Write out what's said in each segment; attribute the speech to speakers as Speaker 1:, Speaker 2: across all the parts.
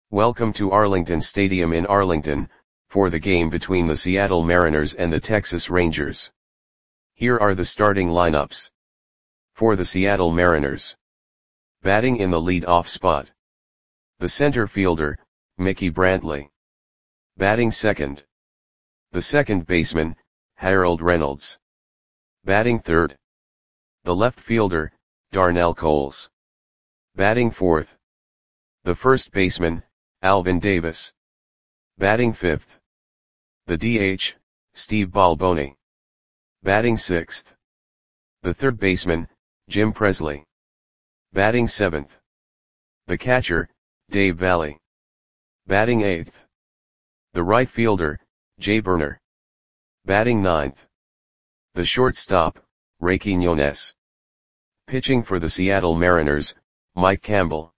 Speaker 1: Welcome to Arlington Stadium in Arlington, for the game between the Seattle Mariners and the Texas Rangers. Here are the starting lineups. For the Seattle Mariners. Batting in the lead-off spot. The center fielder, Mickey Brantley. Batting second. The second baseman, Harold Reynolds. Batting third. The left fielder, Darnell Coles. Batting fourth. The first baseman, Alvin Davis. Batting fifth. The DH, Steve Balboni. Batting sixth. The third baseman, Jim Presley. Batting seventh. The catcher, Dave Valle. Batting eighth. The right fielder, Jay Burner. Batting ninth. The shortstop, Ray Quiñones. Pitching for the Seattle Mariners, Mike Campbell.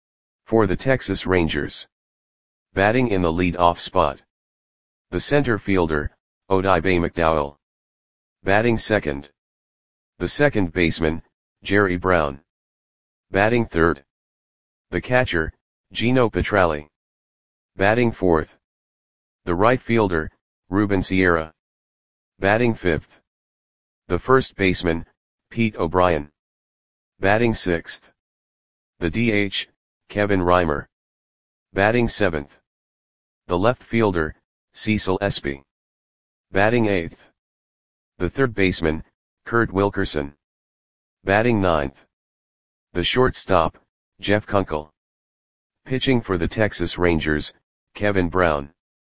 Speaker 1: For the Texas Rangers. Batting in the lead-off spot. The center fielder, Odibe McDowell. Batting second. The second baseman, Jerry Brown. Batting third. The catcher, Gino Petralli. Batting fourth. The right fielder, Ruben Sierra. Batting fifth. The first baseman, Pete O'Brien. Batting sixth. The DH, Kevin Reimer. Batting seventh. The left fielder, Cecil Espy. Batting eighth. The third baseman, Kurt Wilkerson. Batting ninth. The shortstop, Jeff Kunkel. Pitching for the Texas Rangers, Kevin Brown.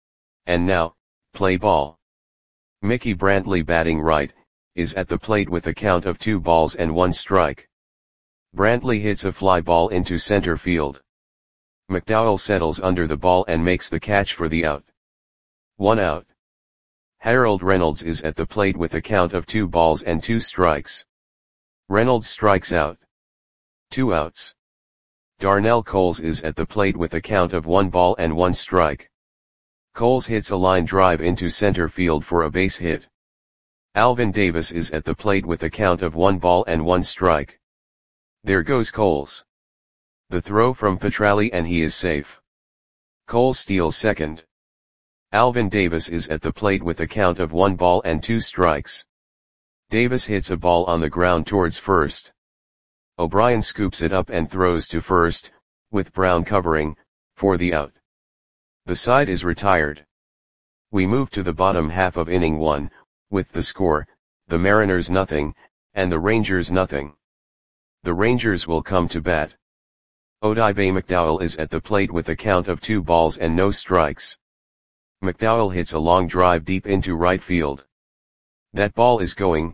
Speaker 1: And now, play ball. Mickey Brantley batting right, is at the plate with a count of 2 balls and 1 strike. Brantley hits a fly ball into center field. McDowell settles under the ball and makes the catch for the out. 1 out. Harold Reynolds is at the plate with a count of 2 balls and 2 strikes. Reynolds strikes out. 2 outs. Darnell Coles is at the plate with a count of 1 ball and 1 strike. Coles hits a line drive into center field for a base hit. Alvin Davis is at the plate with a count of 1 ball and 1 strike. There goes Coles. The throw from Petralli and he is safe. Coles steals second. Alvin Davis is at the plate with a count of 1 ball and 2 strikes. Davis hits a ball on the ground towards first. O'Brien scoops it up and throws to first, with Brown covering, for the out. The side is retired. We move to the bottom half of inning 1, with the score, the Mariners nothing, and the Rangers nothing. The Rangers will come to bat. Odibe McDowell is at the plate with a count of 2 balls and no strikes. McDowell hits a long drive deep into right field. That ball is going,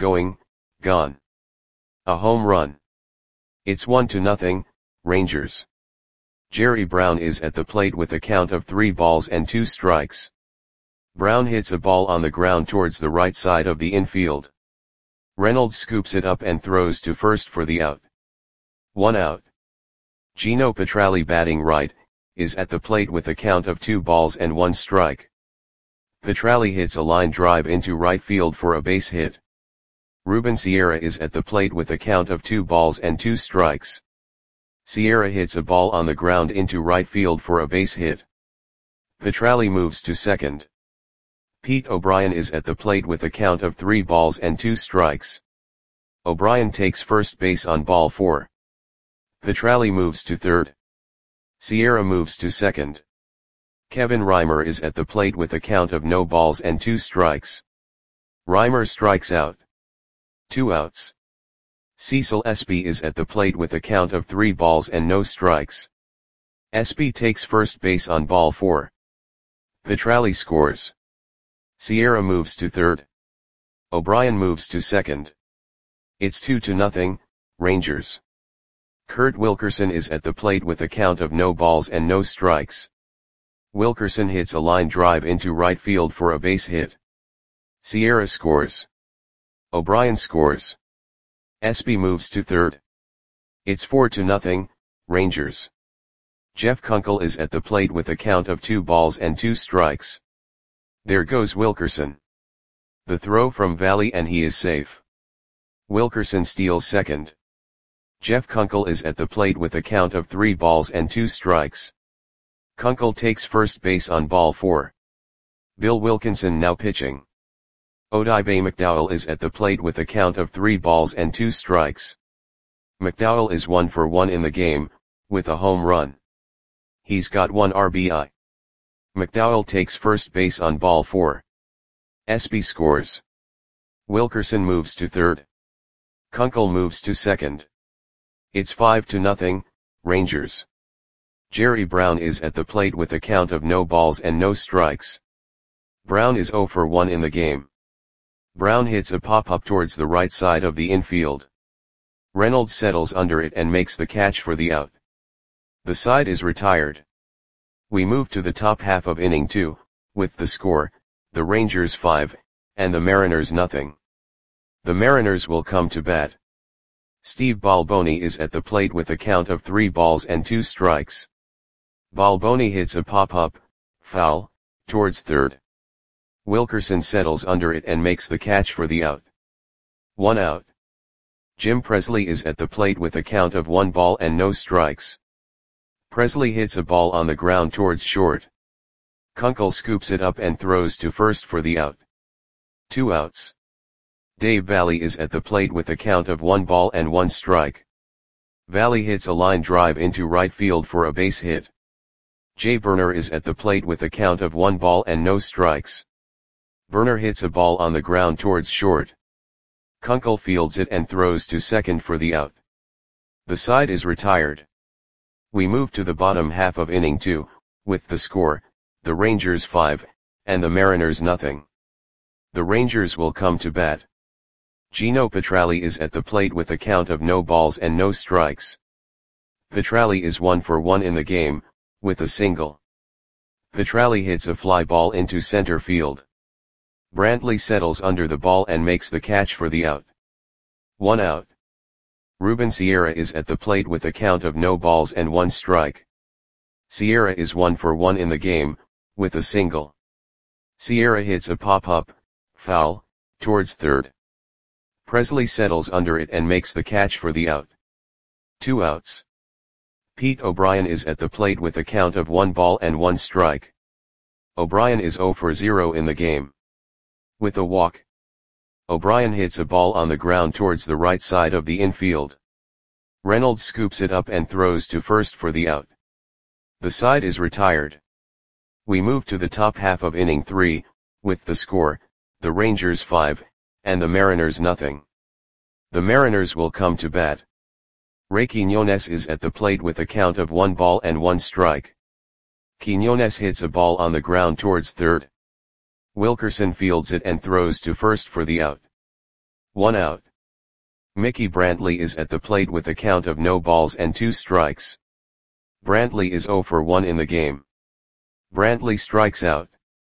Speaker 1: gone. A home run. It's 1-0, Rangers. Jerry Brown is at the plate with a count of 3 balls and 2 strikes. Brown hits a ball on the ground towards the right side of the infield. Reynolds scoops it up and throws to first for the out. 1 out. Gino Petralli batting right, is at the plate with a count of 2 balls and 1 strike. Petralli hits a line drive into right field for a base hit. Ruben Sierra is at the plate with a count of 2 balls and 2 strikes. Sierra hits a ball on the ground into right field for a base hit. Petralli moves to second. Pete O'Brien is at the plate with a count of 3 balls and 2 strikes. O'Brien takes first base on ball 4. Petralli moves to third. Sierra moves to second. Kevin Reimer is at the plate with a count of no balls and 2 strikes. Reimer strikes out. 2 outs. Cecil Espy is at the plate with a count of 3 balls and no strikes. Espy takes first base on ball 4. Petralli scores. Sierra moves to third. O'Brien moves to second. It's 2-0, Rangers. Kurt Wilkerson is at the plate with a count of no balls and no strikes. Wilkerson hits a line drive into right field for a base hit. Sierra scores. O'Brien scores. Espy moves to third. It's 4-0, Rangers. Jeff Kunkel is at the plate with a count of 2 balls and 2 strikes. There goes Wilkerson. The throw from Valle and he is safe. Wilkerson steals second. Jeff Kunkel is at the plate with a count of 3 balls and 2 strikes. Kunkel takes first base on ball 4. Bill Wilkinson now pitching. Odibe McDowell is at the plate with a count of 3 balls and 2 strikes. McDowell is 1 for 1 in the game, with a home run. He's got 1 RBI. McDowell takes first base on ball 4. Espy scores. Wilkerson moves to third. Kunkel moves to second. It's 5-0, Rangers. Jerry Brown is at the plate with a count of no balls and no strikes. Brown is 0 for 1 in the game. Brown hits a pop-up towards the right side of the infield. Reynolds settles under it and makes the catch for the out. The side is retired. We move to the top half of inning 2, with the score, the Rangers 5, and the Mariners nothing. The Mariners will come to bat. Steve Balboni is at the plate with a count of 3 balls and 2 strikes. Balboni hits a pop-up, foul, towards third. Wilkerson settles under it and makes the catch for the out. 1 out. Jim Presley is at the plate with a count of 1 ball and no strikes. Presley hits a ball on the ground towards short. Kunkel scoops it up and throws to first for the out. 2 outs. Dave Valley is at the plate with a count of 1 ball and 1 strike. Valley hits a line drive into right field for a base hit. Jay Burner is at the plate with a count of 1 ball and no strikes. Burner hits a ball on the ground towards short. Kunkel fields it and throws to second for the out. The side is retired. We move to the bottom half of inning 2, with the score, the Rangers 5, and the Mariners nothing. The Rangers will come to bat. Gino Petralli is at the plate with a count of no balls and no strikes. Petralli is 1 for 1 in the game, with a single. Petralli hits a fly ball into center field. Brantley settles under the ball and makes the catch for the out. 1 out. Ruben Sierra is at the plate with a count of no balls and 1 strike. Sierra is 1 for 1 in the game, with a single. Sierra hits a pop-up, foul, towards third. Presley settles under it and makes the catch for the out. 2 outs. Pete O'Brien is at the plate with a count of 1 ball and 1 strike. O'Brien is 0 for 0 in the game. With a walk. O'Brien hits a ball on the ground towards the right side of the infield. Reynolds scoops it up and throws to first for the out. The side is retired. We move to the top half of inning 3, with the score, the Rangers 5, and the Mariners nothing. The Mariners will come to bat. Ray Quiñones is at the plate with a count of 1 ball and 1 strike. Quiñones hits a ball on the ground towards third. Wilkerson fields it and throws to first for the out. 1 out. Mickey Brantley is at the plate with a count of no balls and 2 strikes. Brantley is 0 for 1 in the game. Brantley strikes out.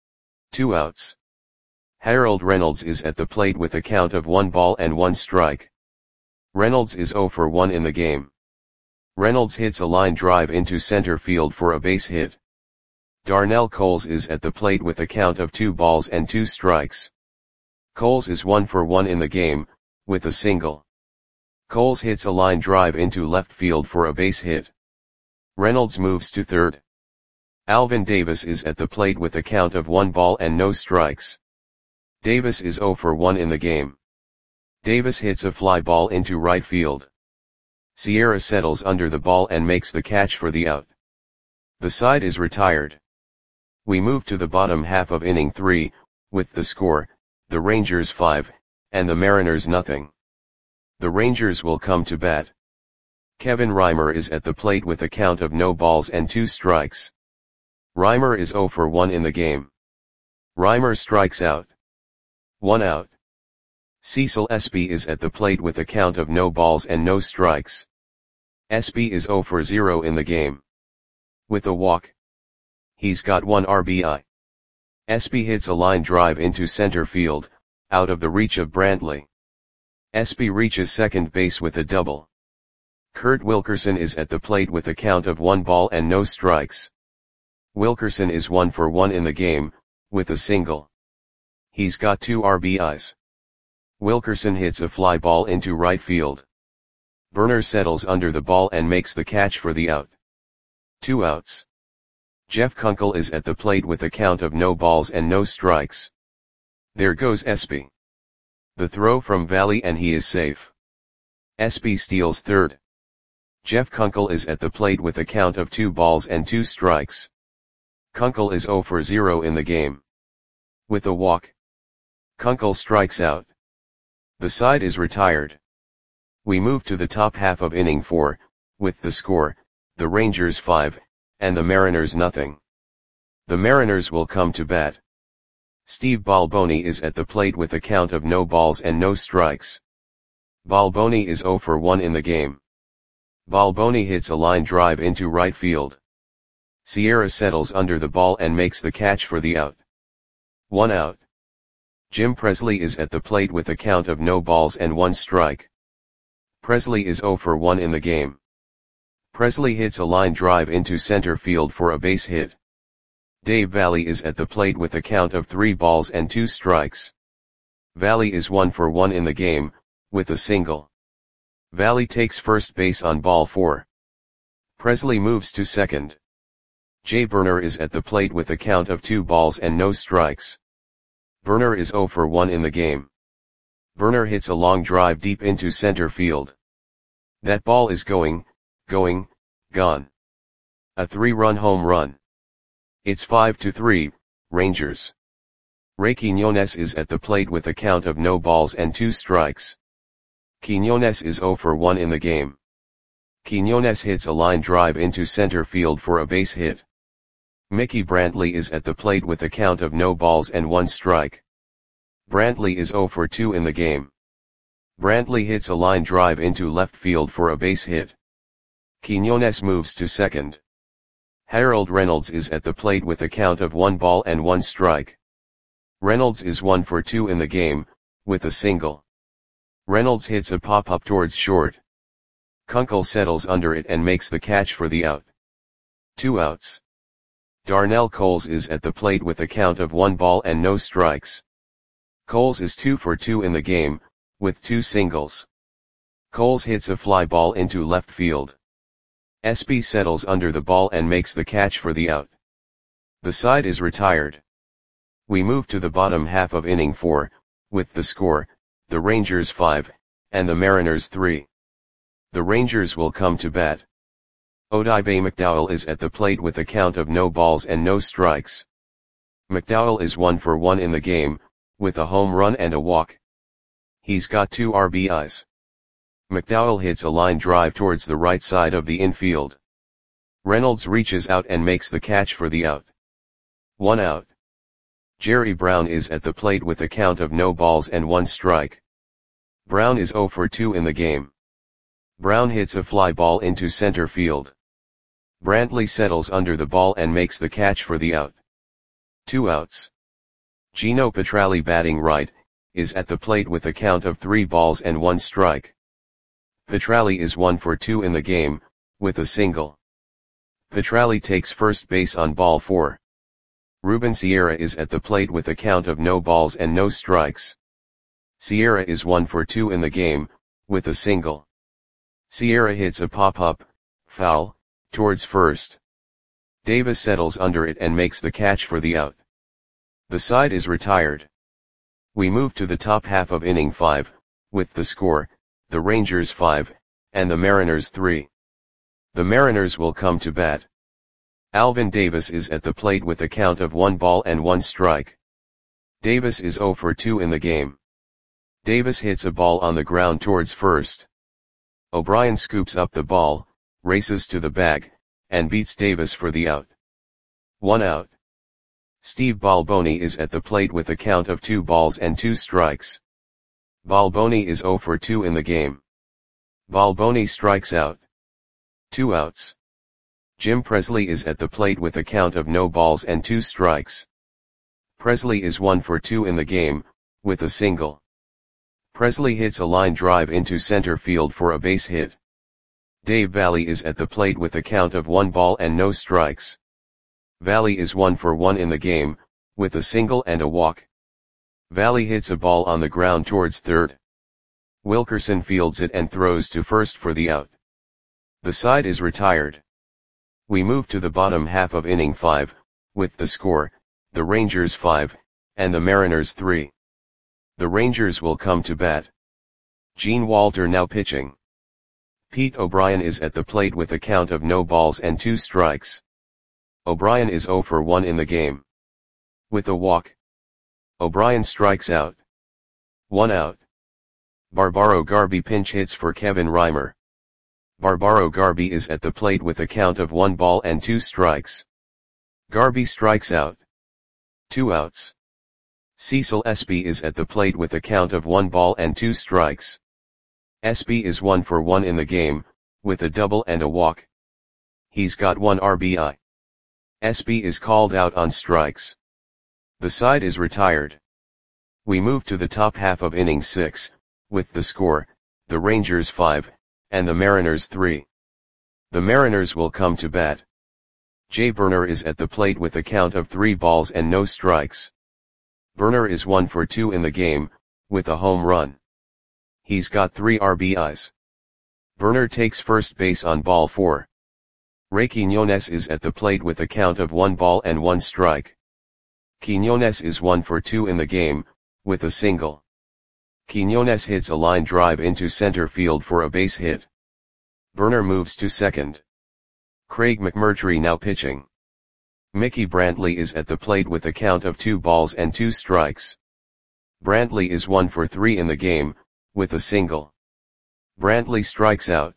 Speaker 1: 2 outs. Harold Reynolds is at the plate with a count of 1 ball and 1 strike. Reynolds is 0 for 1 in the game. Reynolds hits a line drive into center field for a base hit. Darnell Coles is at the plate with a count of 2 balls and 2 strikes. Coles is 1 for 1 in the game, with a single. Coles hits a line drive into left field for a base hit. Reynolds moves to third. Alvin Davis is at the plate with a count of 1 ball and no strikes. Davis is 0 for 1 in the game. Davis hits a fly ball into right field. Sierra settles under the ball and makes the catch for the out. The side is retired. We move to the bottom half of inning 3, with the score, the Rangers 5, and the Mariners nothing. The Rangers will come to bat. Kevin Reimer is at the plate with a count of no balls and 2 strikes. Reimer is 0 for 1 in the game. Reimer strikes out. 1 out. Cecil Espy is at the plate with a count of no balls and no strikes. Espy is 0 for 0 in the game. With a walk. He's got 1 RBI. Espy hits a line drive into center field, out of the reach of Brantley. Espy reaches second base with a double. Kurt Wilkerson is at the plate with a count of 1 ball and no strikes. Wilkerson is 1 for 1 in the game, with a single. He's got 2 RBIs. Wilkerson hits a fly ball into right field. Burner settles under the ball and makes the catch for the out. 2 outs. Jeff Kunkel is at the plate with a count of no balls and no strikes. There goes Espy. The throw from Valley and he is safe. Espy steals third. Jeff Kunkel is at the plate with a count of 2 balls and 2 strikes. Kunkel is 0 for 0 in the game. With a walk, Kunkel strikes out. The side is retired. We move to the top half of inning 4, with the score, the Rangers 5, and the Mariners nothing. The Mariners will come to bat. Steve Balboni is at the plate with a count of no balls and no strikes. Balboni is 0 for 1 in the game. Balboni hits a line drive into right field. Sierra settles under the ball and makes the catch for the out. 1 out. Jim Presley is at the plate with a count of no balls and 1 strike. Presley is 0 for 1 in the game. Presley hits a line drive into center field for a base hit. Dave Valley is at the plate with a count of 3 balls and 2 strikes. Valley is 1 for 1 in the game, with a single. Valley takes first base on ball 4. Presley moves to second. Jay Burner is at the plate with a count of 2 balls and no strikes. Burner is 0 for 1 in the game. Burner hits a long drive deep into center field. That ball is gone. A 3-run home run. It's 5-3, Rangers. Ray Quiñones is at the plate with a count of no balls and 2 strikes. Quiñones is 0 for 1 in the game. Quiñones hits a line drive into center field for a base hit. Mickey Brantley is at the plate with a count of no balls and 1 strike. Brantley is 0 for 2 in the game. Brantley hits a line drive into left field for a base hit. Quiñones moves to second. Harold Reynolds is at the plate with a count of 1 ball and 1 strike. Reynolds is 1 for 2 in the game, with a single. Reynolds hits a pop-up towards short. Kunkel settles under it and makes the catch for the out. 2 outs. Darnell Coles is at the plate with a count of 1 ball and no strikes. Coles is 2 for 2 in the game, with 2 singles. Coles hits a fly ball into left field. Espy settles under the ball and makes the catch for the out. The side is retired. We move to the bottom half of inning 4, with the score, the Rangers 5, and the Mariners 3. The Rangers will come to bat. Odibe McDowell is at the plate with a count of no balls and no strikes. McDowell is 1 for 1 in the game, with a home run and a walk. He's got 2 RBIs. McDowell hits a line drive towards the right side of the infield. Reynolds reaches out and makes the catch for the out. 1 out. Jerry Brown is at the plate with a count of no balls and 1 strike. Brown is 0 for 2 in the game. Brown hits a fly ball into center field. Brantley settles under the ball and makes the catch for the out. 2 outs. Gino Petralli, batting right, is at the plate with a count of 3 balls and 1 strike. Petralli is 1 for 2 in the game, with a single. Petralli takes first base on ball 4. Ruben Sierra is at the plate with a count of no balls and no strikes. Sierra is 1 for 2 in the game, with a single. Sierra hits a pop-up, foul, towards first. Davis settles under it and makes the catch for the out. The side is retired. We move to the top half of inning 5, with the score, the Rangers 5, and the Mariners 3. The Mariners will come to bat. Alvin Davis is at the plate with a count of 1 ball and 1 strike. Davis is 0 for 2 in the game. Davis hits a ball on the ground towards first. O'Brien scoops up the ball, races to the bag, and beats Davis for the out. 1 out. Steve Balboni is at the plate with a count of 2 balls and 2 strikes. Balboni is 0 for 2 in the game. Balboni strikes out. 2 outs. Jim Presley is at the plate with a count of no balls and 2 strikes. Presley is 1 for 2 in the game, with a single. Presley hits a line drive into center field for a base hit. Dave Valley is at the plate with a count of 1 ball and no strikes. Valley is 1 for 1 in the game, with a single and a walk. Valley hits a ball on the ground towards third. Wilkerson fields it and throws to first for the out. The side is retired. We move to the bottom half of inning 5, with the score, the Rangers 5, and the Mariners 3. The Rangers will come to bat. Gene Walter now pitching. Pete O'Brien is at the plate with a count of no balls and 2 strikes. O'Brien is 0 for 1 in the game. With a walk, O'Brien strikes out. 1 out. Barbaro Garby pinch hits for Kevin Reimer. Barbaro Garby is at the plate with a count of 1 ball and 2 strikes. Garby strikes out. 2 outs. Cecil Espy is at the plate with a count of 1 ball and 2 strikes. Espy is 1 for 1 in the game, with a double and a walk. He's got 1 RBI. Espy is called out on strikes. The side is retired. We move to the top half of inning 6, with the score, the Rangers 5, and the Mariners 3. The Mariners will come to bat. Jay Burner is at the plate with a count of 3 balls and no strikes. Burner is 1 for 2 in the game, with a home run. He's got 3 RBIs. Burner takes first base on ball 4. Ray Quiñones is at the plate with a count of 1 ball and 1 strike. Quiñones is 1 for 2 in the game, with a single. Quiñones hits a line drive into center field for a base hit. Burner moves to second. Craig McMurtry now pitching. Mickey Brantley is at the plate with a count of 2 balls and 2 strikes. Brantley is 1 for 3 in the game, with a single. Brantley strikes out.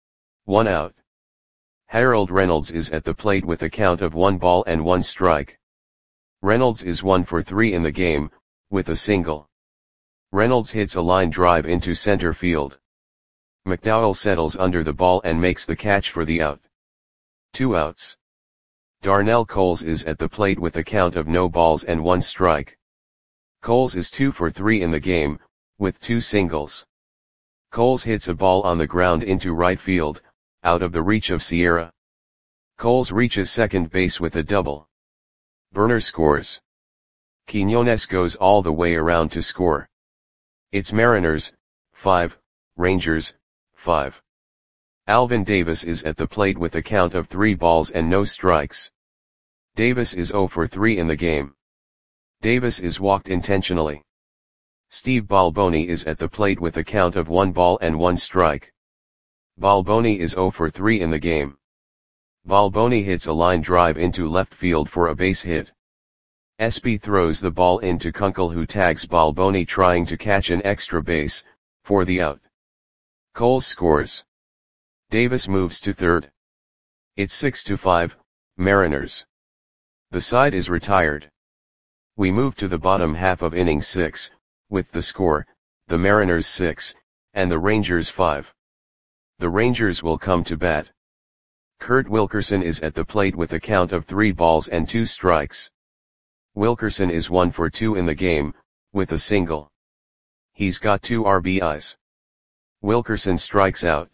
Speaker 1: 1 out. Harold Reynolds is at the plate with a count of 1 ball and 1 strike. Reynolds is 1 for 3 in the game, with a single. Reynolds hits a line drive into center field. McDowell settles under the ball and makes the catch for the out. 2 outs. Darnell Coles is at the plate with a count of no balls and 1 strike. Coles is 2 for 3 in the game, with 2 singles. Coles hits a ball on the ground into right field, out of the reach of Sierra. Coles reaches second base with a double. Burner scores. Quiñones goes all the way around to score. It's Mariners, 5, Rangers, 5. Alvin Davis is at the plate with a count of 3 balls and no strikes. Davis is 0 for 3 in the game. Davis is walked intentionally. Steve Balboni is at the plate with a count of 1 ball and 1 strike. Balboni is 0 for 3 in the game. Balboni hits a line drive into left field for a base hit. Espy throws the ball into Kunkel, who tags Balboni trying to catch an extra base, for the out. Coles scores. Davis moves to third. It's 6-5, Mariners. The side is retired. We move to the bottom half of inning 6, with the score, the Mariners 6, and the Rangers 5. The Rangers will come to bat. Kurt Wilkerson is at the plate with a count of 3 balls and 2 strikes. Wilkerson is 1 for 2 in the game, with a single. He's got 2 RBIs. Wilkerson strikes out.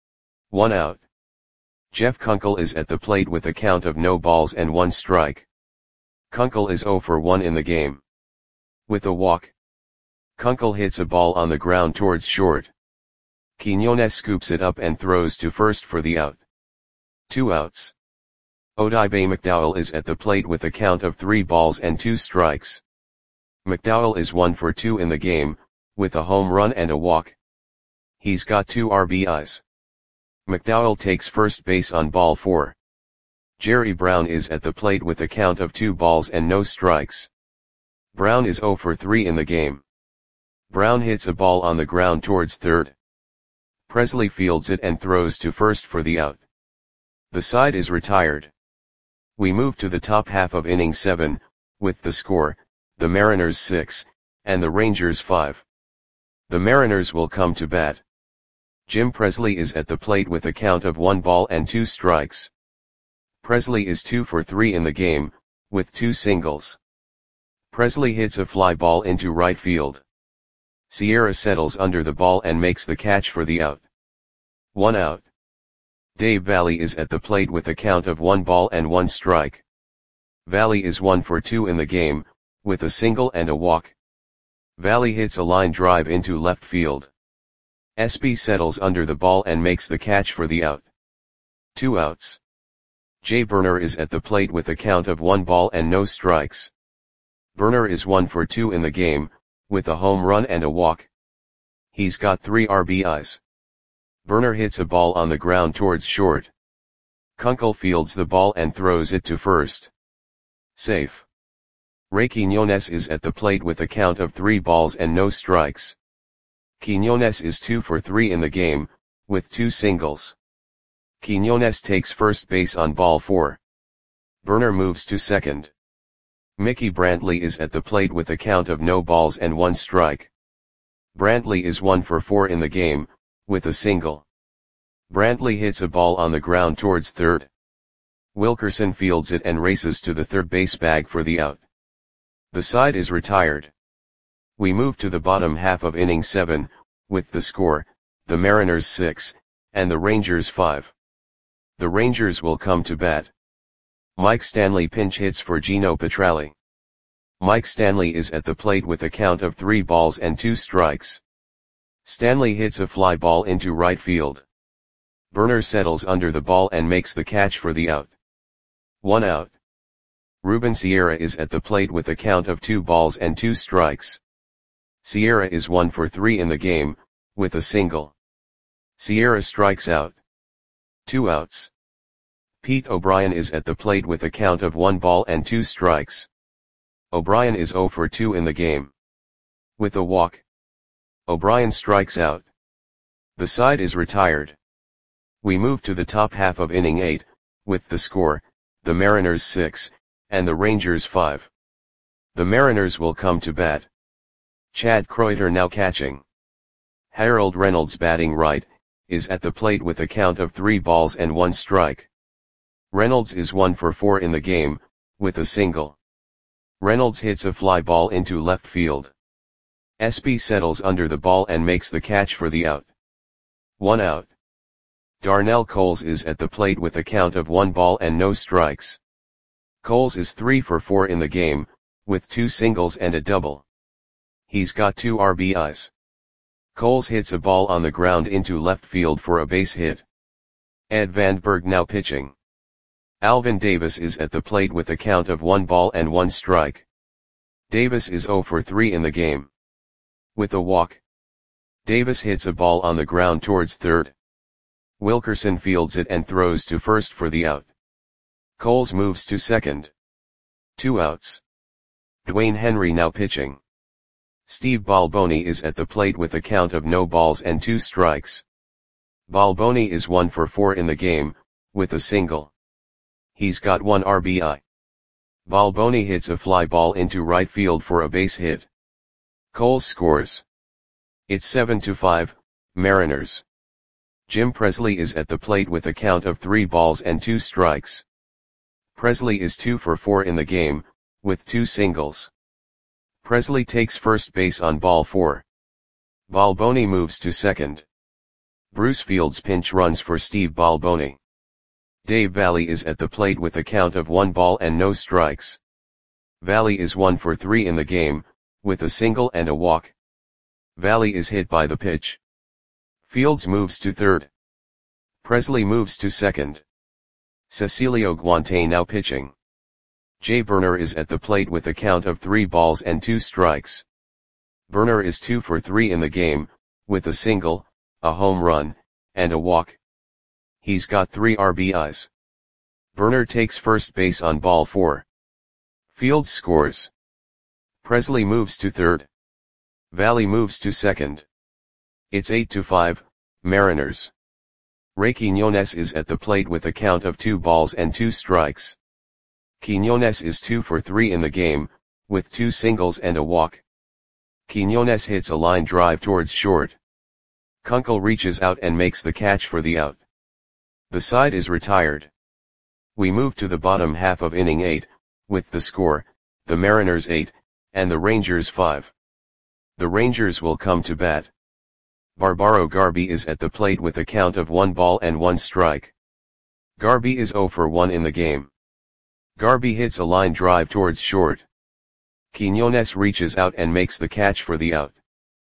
Speaker 1: 1 out. Jeff Kunkel is at the plate with a count of no balls and 1 strike. Kunkel is 0 for 1 in the game. With a walk, Kunkel hits a ball on the ground towards short. Quiñones scoops it up and throws to first for the out. 2 outs. Odibe McDowell is at the plate with a count of 3 balls and 2 strikes. McDowell is 1 for 2 in the game, with a home run and a walk. He's got 2 RBIs. McDowell takes first base on ball 4. Jerry Brown is at the plate with a count of 2 balls and no strikes. Brown is 0 for 3 in the game. Brown hits a ball on the ground towards third. Presley fields it and throws to first for the out. The side is retired. We move to the top half of inning 7, with the score, the Mariners 6, and the Rangers 5. The Mariners will come to bat. Jim Presley is at the plate with a count of 1 ball and 2 strikes. Presley is 2 for 3 in the game, with 2 singles. Presley hits a fly ball into right field. Sierra settles under the ball and makes the catch for the out. 1 out. Dave Valley is at the plate with a count of 1 ball and 1 strike. Valley is 1 for 2 in the game, with a single and a walk. Valley hits a line drive into left field. Espy settles under the ball and makes the catch for the out. 2 outs. Jay Burner is at the plate with a count of 1 ball and no strikes. Burner is 1 for 2 in the game, with a home run and a walk. He's got 3 RBIs. Burner hits a ball on the ground towards short. Kunkel fields the ball and throws it to first. Safe. Ray Quiñones is at the plate with a count of 3 balls and no strikes. Quiñones is 2 for 3 in the game, with 2 singles. Quiñones takes first base on ball 4. Burner moves to second. Mickey Brantley is at the plate with a count of no balls and 1 strike. Brantley is 1 for 4 in the game, with a single. Brantley hits a ball on the ground towards third. Wilkerson fields it and races to the third base bag for the out. The side is retired. We move to the bottom half of inning 7, with the score, the Mariners 6, and the Rangers 5. The Rangers will come to bat. Mike Stanley pinch hits for Gino Petralli. Mike Stanley is at the plate with a count of 3 balls and 2 strikes. Stanley hits a fly ball into right field. Burner settles under the ball and makes the catch for the out. 1 out. Ruben Sierra is at the plate with a count of 2 balls and 2 strikes. Sierra is 1 for 3 in the game, with a single. Sierra strikes out. 2 outs. Pete O'Brien is at the plate with a count of 1 ball and 2 strikes. O'Brien is 0 for 2 in the game. With a walk. O'Brien strikes out. The side is retired. We move to the top half of inning 8, with the score, the Mariners 6, and the Rangers 5. The Mariners will come to bat. Chad Kreuter now catching. Harold Reynolds batting right, is at the plate with a count of 3 balls and 1 strike. Reynolds is 1 for 4 in the game, with a single. Reynolds hits a fly ball into left field. Espy settles under the ball and makes the catch for the out. 1 out. Darnell Coles is at the plate with a count of 1 ball and no strikes. Coles is 3 for 4 in the game, with 2 singles and a double. He's got 2 RBIs. Coles hits a ball on the ground into left field for a base hit. Ed Vandenberg now pitching. Alvin Davis is at the plate with a count of 1 ball and 1 strike. Davis is 0 for 3 in the game. With a walk. Davis hits a ball on the ground towards third. Wilkerson fields it and throws to first for the out. Coles moves to second. 2 outs. Dwayne Henry now pitching. Steve Balboni is at the plate with a count of no balls and 2 strikes. Balboni is 1 for 4 in the game, with a single. He's got 1 RBI. Balboni hits a fly ball into right field for a base hit. Coles scores. It's 7-5, Mariners. Jim Presley is at the plate with a count of 3 balls and 2 strikes. Presley is 2 for 4 in the game, with 2 singles. Presley takes first base on ball 4. Balboni moves to second. Bruce fields pinch runs for Steve Balboni. Dave Valley is at the plate with a count of 1 ball and no strikes. Valley is 1 for 3 in the game, with a single and a walk. Valley is hit by the pitch. Fields moves to third. Presley moves to second. Cecilio Guante now pitching. Jay Burner is at the plate with a count of 3 balls and 2 strikes. Burner is 2 for 3 in the game, with a single, a home run, and a walk. He's got 3 RBIs. Burner takes first base on ball 4. Fields scores. Presley moves to third. Valley moves to second. It's 8-5, Mariners. Ray Quiñones is at the plate with a count of 2 balls and 2 strikes. Quiñones is 2 for 3 in the game, with 2 singles and a walk. Quiñones hits a line drive towards short. Kunkel reaches out and makes the catch for the out. The side is retired. We move to the bottom half of inning 8, with the score, the Mariners 8, and the Rangers 5. The Rangers will come to bat. Barbaro Garby is at the plate with a count of 1 ball and 1 strike. Garby is 0 for 1 in the game. Garby hits a line drive towards short. Quiñones reaches out and makes the catch for the out.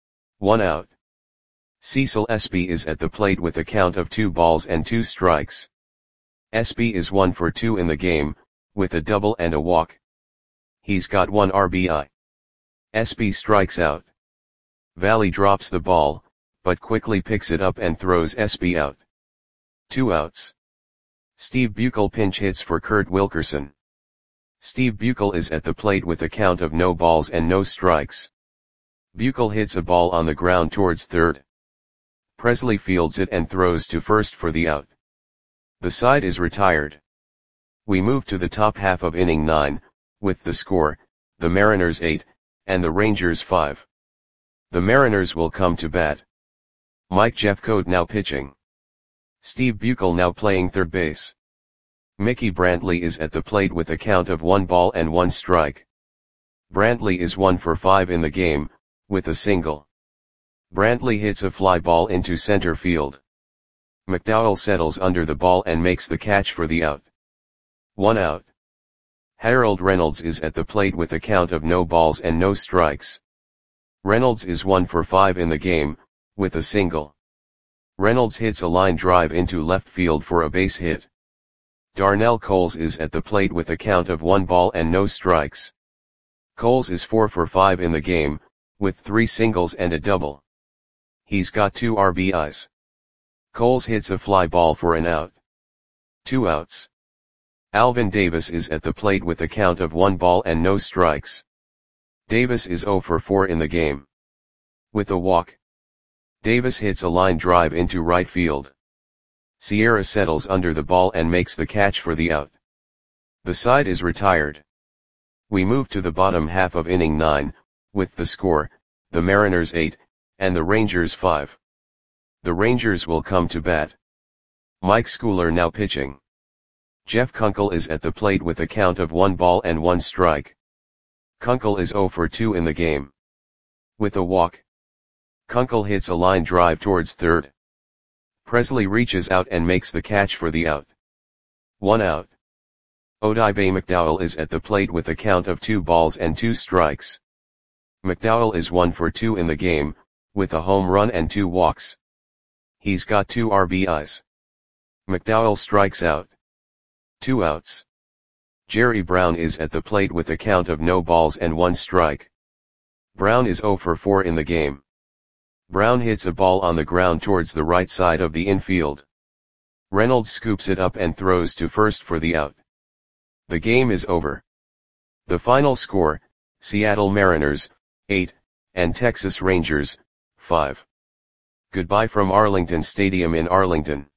Speaker 1: 1 out. Cecil Espy is at the plate with a count of 2 balls and 2 strikes. SB is 1 for 2 in the game, with a double and a walk. He's got 1 RBI. SB strikes out. Valley drops the ball, but quickly picks it up and throws SB out. 2 outs. Steve Buechel pinch hits for Kurt Wilkerson. Steve Buechel is at the plate with a count of no balls and no strikes. Buechel hits a ball on the ground towards third. Presley fields it and throws to first for the out. The side is retired. We move to the top half of inning 9, with the score, the Mariners 8, and the Rangers 5. The Mariners will come to bat. Mike Jeffcoat now pitching. Steve Buechel now playing third base. Mickey Brantley is at the plate with a count of 1 ball and 1 strike. Brantley is 1 for 5 in the game, with a single. Brantley hits a fly ball into center field. McDowell settles under the ball and makes the catch for the out. 1 out. Harold Reynolds is at the plate with a count of no balls and no strikes. Reynolds is 1 for 5 in the game, with a single. Reynolds hits a line drive into left field for a base hit. Darnell Coles is at the plate with a count of 1 ball and no strikes. Coles is 4 for 5 in the game, with 3 singles and a double. He's got 2 RBIs. Coles hits a fly ball for an out. 2 outs. Alvin Davis is at the plate with a count of 1 ball and no strikes. Davis is 0 for 4 in the game. With a walk. Davis hits a line drive into right field. Sierra settles under the ball and makes the catch for the out. The side is retired. We move to the bottom half of inning 9, with the score, the Mariners 8, and the Rangers 5. The Rangers will come to bat. Mike Schooler now pitching. Jeff Kunkel is at the plate with a count of 1 ball and 1 strike. Kunkel is 0 for 2 in the game. With a walk. Kunkel hits a line drive towards third. Presley reaches out and makes the catch for the out. 1 out. Odibe McDowell is at the plate with a count of 2 balls and 2 strikes. McDowell is 1 for 2 in the game, with a home run and 2 walks. He's got 2 RBIs. McDowell strikes out. 2 outs. Jerry Brown is at the plate with a count of no balls and 1 strike. Brown is 0 for 4 in the game. Brown hits a ball on the ground towards the right side of the infield. Reynolds scoops it up and throws to first for the out. The game is over. The final score, Seattle Mariners, 8, and Texas Rangers, 5. Goodbye from Arlington Stadium in Arlington.